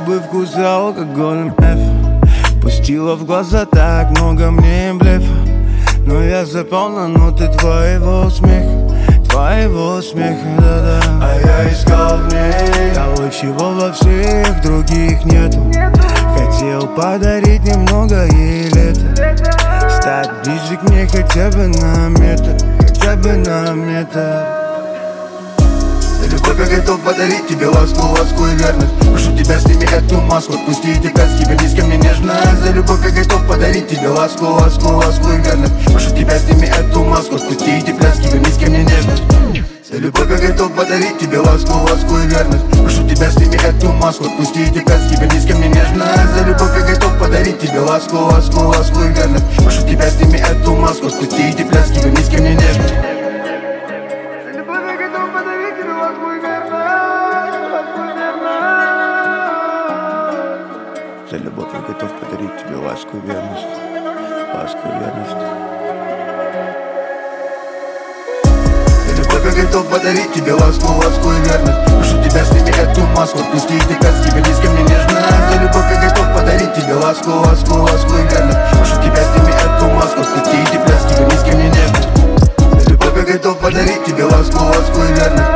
губы вкуса алкогольным пустила в глаза так много мне блефа. Но я запал на ноты твоего смеха, да-да. А я искал в ней того, чего во всех других нету. Хотел подарить немного ей лета, стать ближе к ней хотя бы на метр, За любовь я готов подарить тебе ласку и верность. Прошу тебя, сними эту маску, отпусти эти пляски, вернись ко мне нежно. За любовь я готов подарить тебе ласку и верность. Прошу тебя, сними эту маску, отпусти эти пляски, вернись ко мне нежно. За любовь я готов подарить тебе ласку и верность. Прошу тебя, сними эту маску, отпусти эти пляски, вернись ко мне нежно. За любовь я готов подарить тебе ласку и верность. Прошу тебя, сними эту маску, отпусти эти пляски, вернись ко мне нежно. За любовь я готов подарить тебе ласку и верность. За любовь я готов подарить тебе ласку и верность. Прошу тебя, сними эту маску, отпусти эти пляски, вернись ко мне нежно. За любовь я готов подарить тебе ласку и верность. Прошу тебя, сними эту маску, отпусти эти пляски, вернись ко мне нежно. За любовь я готов подарить тебе ласку и верность.